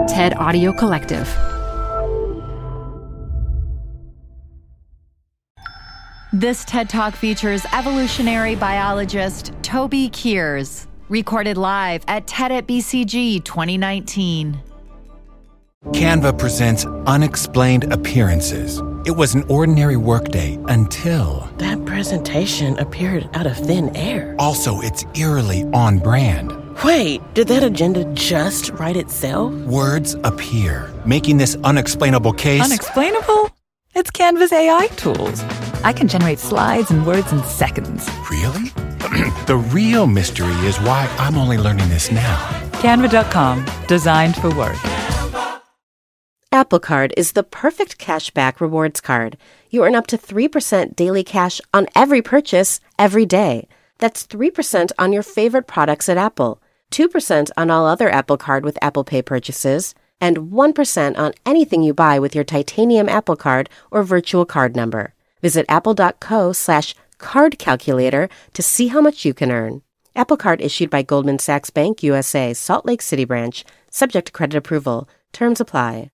TED Audio Collective. This TED Talk features evolutionary biologist Toby Kears, recorded live at TED at BCG 2019. Canva presents Unexplained Appearances. It was an ordinary workday until... That presentation appeared out of thin air. Also, it's eerily on brand. Wait, did that agenda just write itself? Words appear, making this unexplainable case... Unexplainable? It's Canva's AI tools. I can generate slides and words in seconds. Really? The real mystery is why I'm only learning this now. Canva.com, designed for work. Apple Card is the perfect cashback rewards card. You earn up to 3% daily cash on every purchase, every day. That's 3% on your favorite products at Apple, 2% on all other Apple Card with Apple Pay purchases, and 1% on anything you buy with your titanium Apple Card or virtual card number. Visit apple.co/card calculator to see how much you can earn. Apple Card issued by Goldman Sachs Bank USA, Salt Lake City branch, subject to credit approval. Terms apply.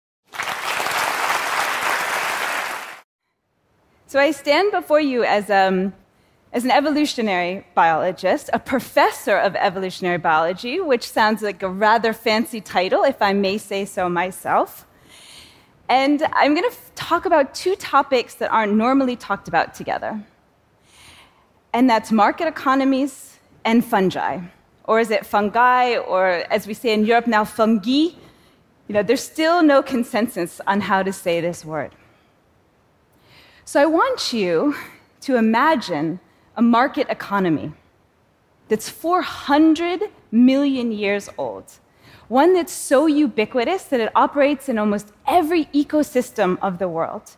So I stand before you as an evolutionary biologist, a professor of evolutionary biology, which sounds like a rather fancy title, if I may say so myself. And I'm going to talk about two topics that aren't normally talked about together. And that's market economies and fungi. Or is it fungi, or as we say in Europe now, fungi? There's still no consensus on how to say this word. So I want you to imagine a market economy that's 400 million years old, one that's so ubiquitous that it operates in almost every ecosystem of the world,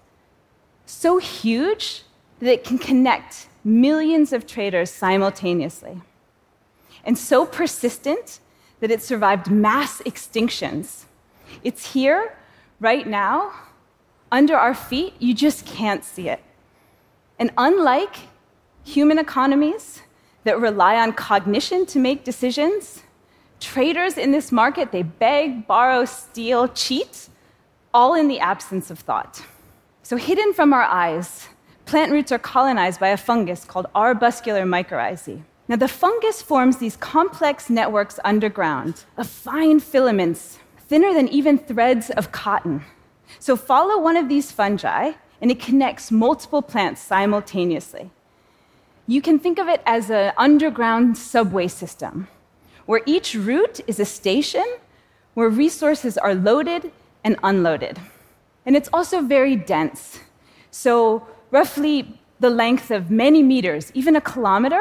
so huge that it can connect millions of traders simultaneously, and so persistent that it survived mass extinctions. It's here, right now, under our feet. You just can't see it. And unlike human economies that rely on cognition to make decisions, traders in this market, they beg, borrow, steal, cheat, all in the absence of thought. So hidden from our eyes, plant roots are colonized by a fungus called arbuscular mycorrhizae. Now, the fungus forms these complex networks underground of fine filaments, thinner than even threads of cotton. So follow one of these fungi, and it connects multiple plants simultaneously. You can think of it as an underground subway system, where each root is a station where resources are loaded and unloaded. And it's also very dense. So roughly the length of many meters, even a kilometer,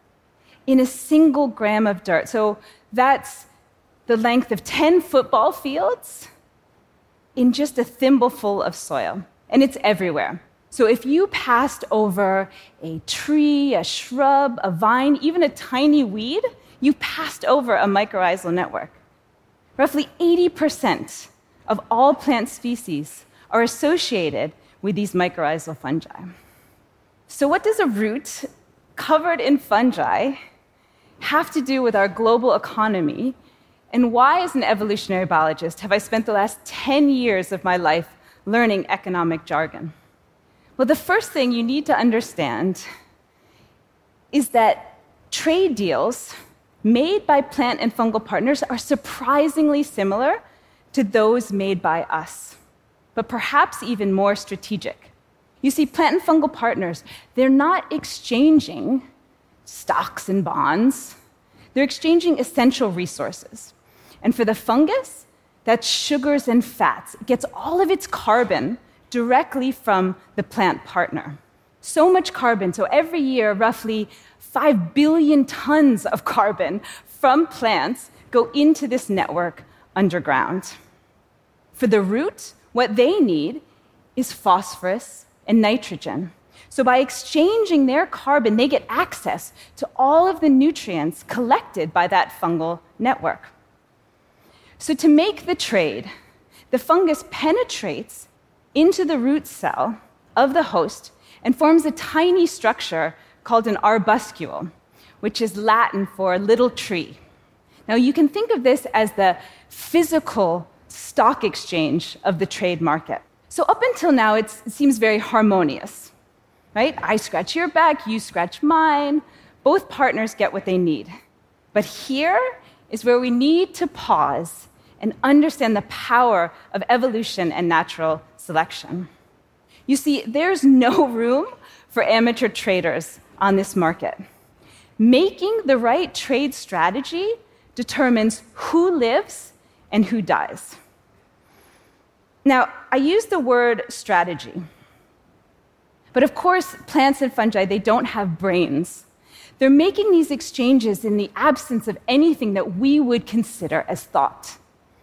in a single gram of dirt. So that's the length of 10 football fields in just a thimbleful of soil. And it's everywhere. So if you passed over a tree, a shrub, a vine, even a tiny weed, you passed over a mycorrhizal network. Roughly 80% of all plant species are associated with these mycorrhizal fungi. So what does a root covered in fungi have to do with our global economy? And why, as an evolutionary biologist, have I spent the last 10 years of my life learning economic jargon? Well, the first thing you need to understand is that trade deals made by plant and fungal partners are surprisingly similar to those made by us, but perhaps even more strategic. You see, plant and fungal partners, they're not exchanging stocks and bonds. They're exchanging essential resources. And for the fungus, that's sugars and fats. It gets all of its carbon directly from the plant partner. So much carbon. So every year, roughly 5 billion tons of carbon from plants go into this network underground. For the root, what they need is phosphorus and nitrogen. So by exchanging their carbon, they get access to all of the nutrients collected by that fungal network. So to make the trade, the fungus penetrates into the root cell of the host and forms a tiny structure called an arbuscule, which is Latin for little tree. Now, you can think of this as the physical stock exchange of the trade market. So up until now, it seems very harmonious, right? I scratch your back, you scratch mine. Both partners get what they need. But here is where we need to pause and understand the power of evolution and natural selection. You see, there's no room for amateur traders on this market. Making the right trade strategy determines who lives and who dies. Now, I use the word strategy. But of course, plants and fungi, they don't have brains. They're making these exchanges in the absence of anything that we would consider as thought.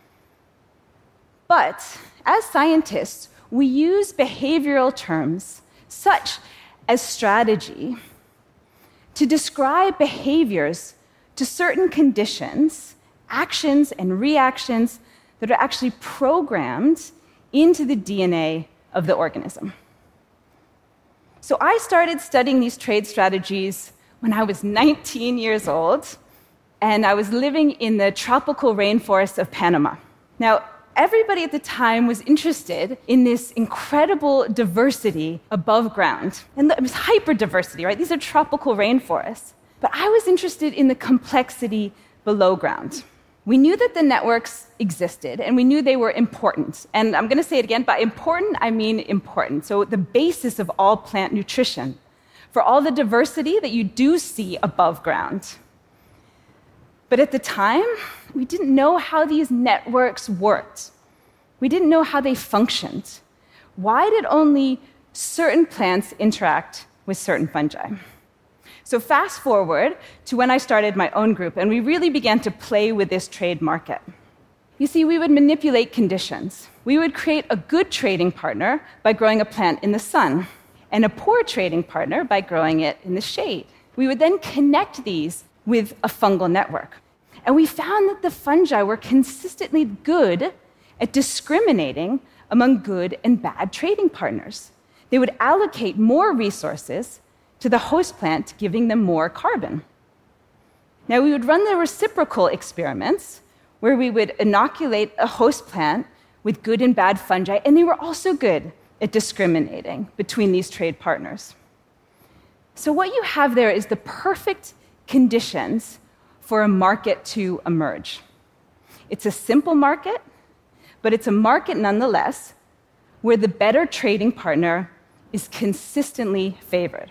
But as scientists, we use behavioral terms such as strategy to describe behaviors to certain conditions, actions, and reactions that are actually programmed into the DNA of the organism. So I started studying these trade strategies when I was 19 years old, and I was living in the tropical rainforests of Panama. Now, everybody at the time was interested in this incredible diversity above ground. And it was hyperdiversity, right? These are tropical rainforests. But I was interested in the complexity below ground. We knew that the networks existed, and we knew they were important. And I'm going to say it again, by important, I mean important. So the basis of all plant nutrition, for all the diversity that you do see above ground. But at the time, we didn't know how these networks worked. We didn't know how they functioned. Why did only certain plants interact with certain fungi? So fast forward to when I started my own group, and we really began to play with this trade market. You see, we would manipulate conditions. We would create a good trading partner by growing a plant in the sun, and a poor trading partner by growing it in the shade. We would then connect these with a fungal network. And we found that the fungi were consistently good at discriminating among good and bad trading partners. They would allocate more resources to the host plant, giving them more carbon. Now, we would run the reciprocal experiments where we would inoculate a host plant with good and bad fungi, and they were also good at discriminating between these trade partners. So what you have there is the perfect conditions for a market to emerge. It's a simple market, but it's a market nonetheless where the better trading partner is consistently favored.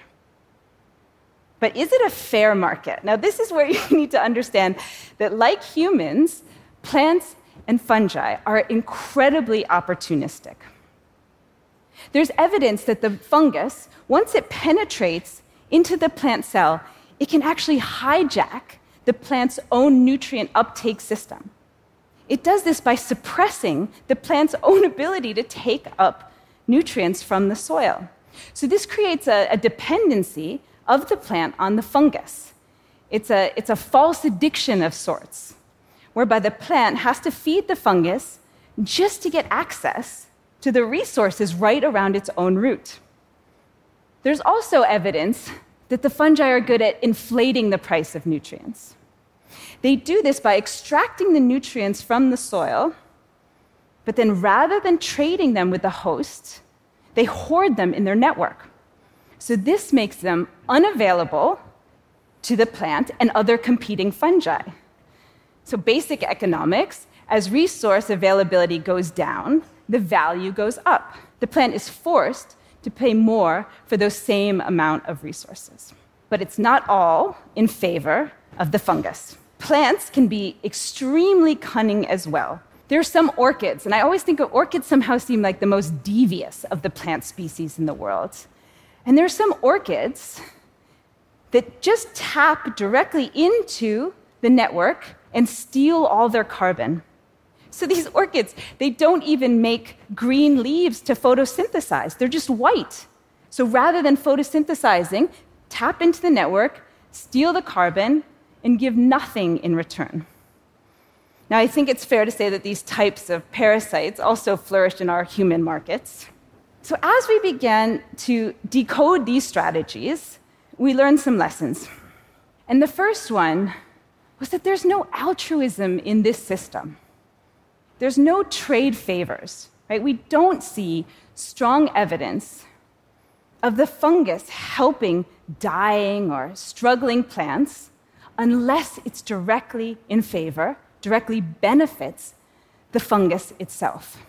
But is it a fair market? Now, this is where you need to understand that, like humans, plants and fungi are incredibly opportunistic. There's evidence that the fungus, once it penetrates into the plant cell, it can actually hijack the plant's own nutrient uptake system. It does this by suppressing the plant's own ability to take up nutrients from the soil. So this creates a dependency of the plant on the fungus. It's a false addiction of sorts, whereby the plant has to feed the fungus just to get access to the resources right around its own root. There's also evidence that the fungi are good at inflating the price of nutrients. They do this by extracting the nutrients from the soil, but then rather than trading them with the host, they hoard them in their network. So this makes them unavailable to the plant and other competing fungi. So basic economics, as resource availability goes down, the value goes up. The plant is forced to pay more for those same amount of resources. But it's not all in favor of the fungus. Plants can be extremely cunning as well. There are some orchids, and I always think of orchids somehow seem like the most devious of the plant species in the world. And there are some orchids that just tap directly into the network and steal all their carbon. So these orchids, they don't even make green leaves to photosynthesize. They're just white. So rather than photosynthesizing, tap into the network, steal the carbon, and give nothing in return. Now, I think it's fair to say that these types of parasites also flourish in our human markets. So as we began to decode these strategies, we learned some lessons. And the first one was that there's no altruism in this system. there's no trade favors, right? We don't see strong evidence of the fungus helping dying or struggling plants unless it's directly in favor, directly benefits the fungus itself.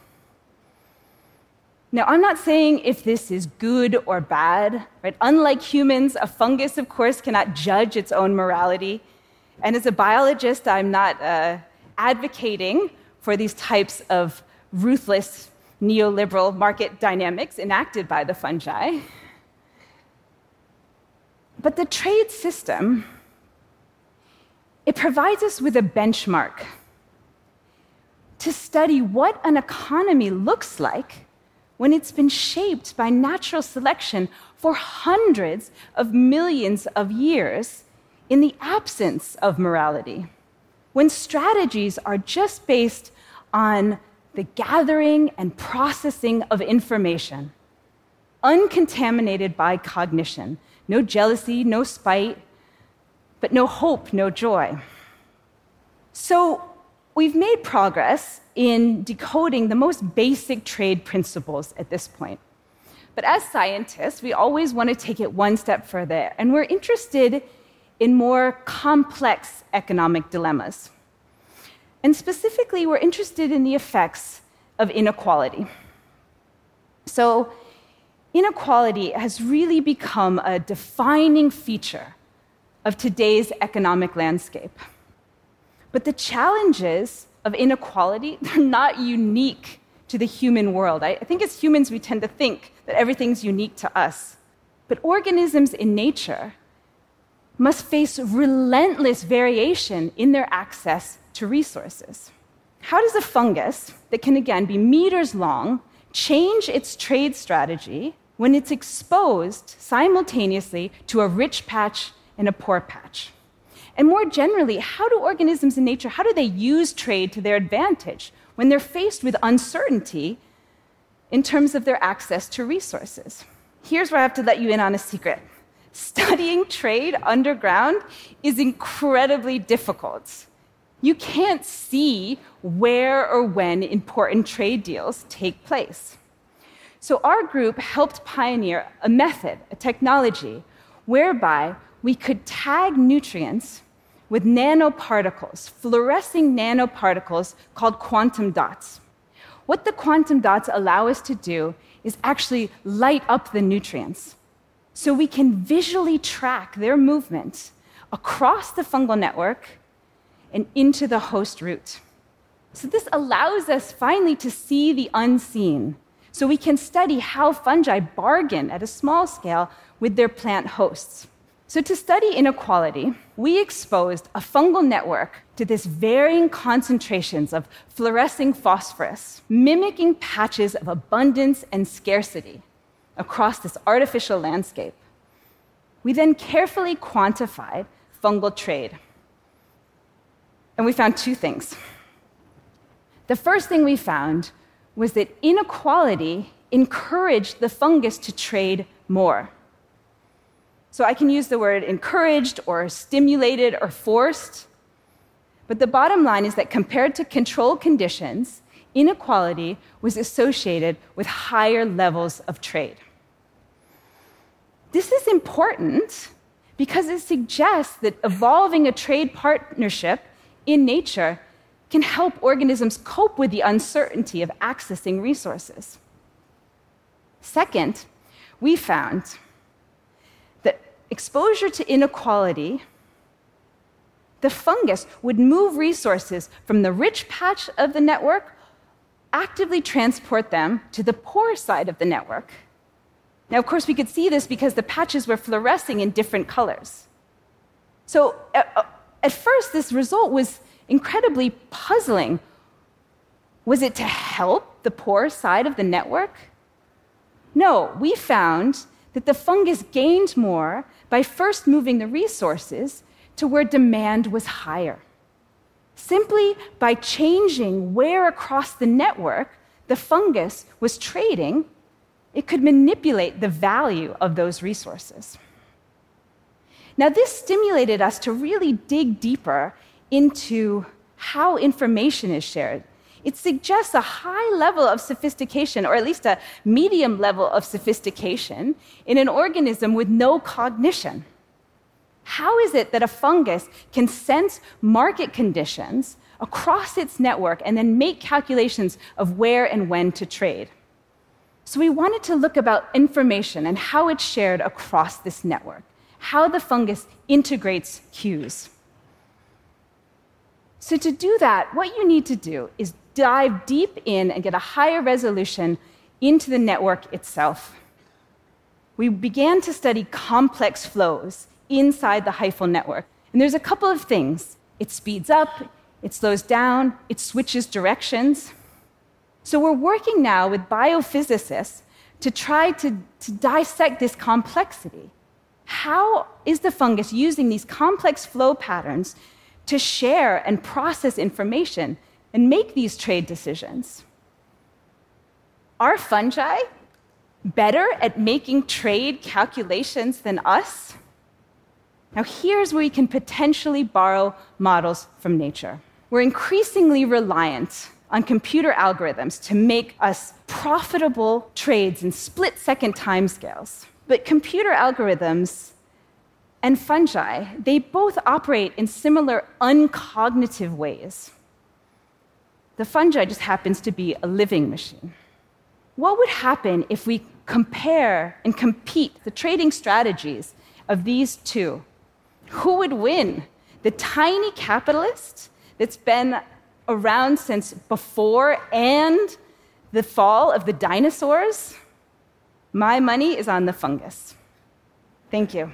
Now, I'm not saying if this is good or bad, right? Unlike humans, a fungus, of course, cannot judge its own morality. And as a biologist, I'm not advocating for these types of ruthless neoliberal market dynamics enacted by the fungi. But the trade system, it provides us with a benchmark to study what an economy looks like when it's been shaped by natural selection for hundreds of millions of years in the absence of morality, when strategies are just based on the gathering and processing of information, uncontaminated by cognition, no jealousy, no spite, but no hope, no joy. So we've made progress in decoding the most basic trade principles at this point. But as scientists, we always want to take it one step further, and we're interested in more complex economic dilemmas. And specifically, we're interested in the effects of inequality. So, inequality has really become a defining feature of today's economic landscape. But the challenges of inequality, they're not unique to the human world. I think as humans, we tend to think that everything's unique to us. But organisms in nature must face relentless variation in their access to resources. How does a fungus that can, again, be meters long, change its trade strategy when it's exposed simultaneously to a rich patch and a poor patch? And more generally, how do organisms in nature, how do they use trade to their advantage when they're faced with uncertainty in terms of their access to resources? Here's where I have to let you in on a secret. Studying trade underground is incredibly difficult. You can't see where or when important trade deals take place. So our group helped pioneer a method, a technology, whereby we could tag nutrients with nanoparticles, fluorescing nanoparticles called quantum dots. What the quantum dots allow us to do is actually light up the nutrients, so we can visually track their movement across the fungal network and into the host root. So this allows us finally to see the unseen, so we can study how fungi bargain at a small scale with their plant hosts. So to study inequality, we exposed a fungal network to this varying concentrations of fluorescing phosphorus, mimicking patches of abundance and scarcity across this artificial landscape. We then carefully quantified fungal trade. And we found two things. The first thing we found was that inequality encouraged the fungus to trade more. So I can use the word encouraged or stimulated or forced, but the bottom line is that compared to control conditions, inequality was associated with higher levels of trade. This is important because it suggests that evolving a trade partnership in nature can help organisms cope with the uncertainty of accessing resources. Second, we found that exposure to inequality, the fungus would move resources from the rich patch of the network, actively transport them to the poor side of the network. Now, of course, we could see this because the patches were fluorescing in different colors. So at first, this result was incredibly puzzling. Was it to help the poor side of the network? No, we found that the fungus gained more by first moving the resources to where demand was higher. Simply by changing where across the network the fungus was trading, it could manipulate the value of those resources. Now, this stimulated us to really dig deeper into how information is shared, It suggests a high level of sophistication, or at least a medium level of sophistication, in an organism with no cognition. How is it that a fungus can sense market conditions across its network and then make calculations of where and when to trade? So we wanted to look about information and how it's shared across this network, how the fungus integrates cues. So to do that, what you need to do is dive deep in and get a higher resolution into the network itself. We began to study complex flows inside the hyphal network. And there's a couple of things. It speeds up, it slows down, it switches directions. So we're working now with biophysicists to try to dissect this complexity. How is the fungus using these complex flow patterns to share and process information and make these trade decisions? Are fungi better at making trade calculations than us? Now, here's where we can potentially borrow models from nature. We're increasingly reliant on computer algorithms to make us profitable trades in split-second timescales. But computer algorithms and fungi, they both operate in similar uncognitive ways. The fungi just happens to be a living machine. What would happen if we compare and compete the trading strategies of these two? Who would win? The tiny capitalist that's been around since before and the fall of the dinosaurs? My money is on the fungus. Thank you.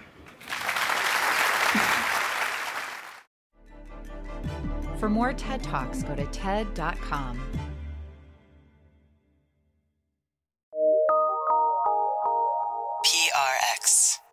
For more TED Talks, go to TED.com. PRX.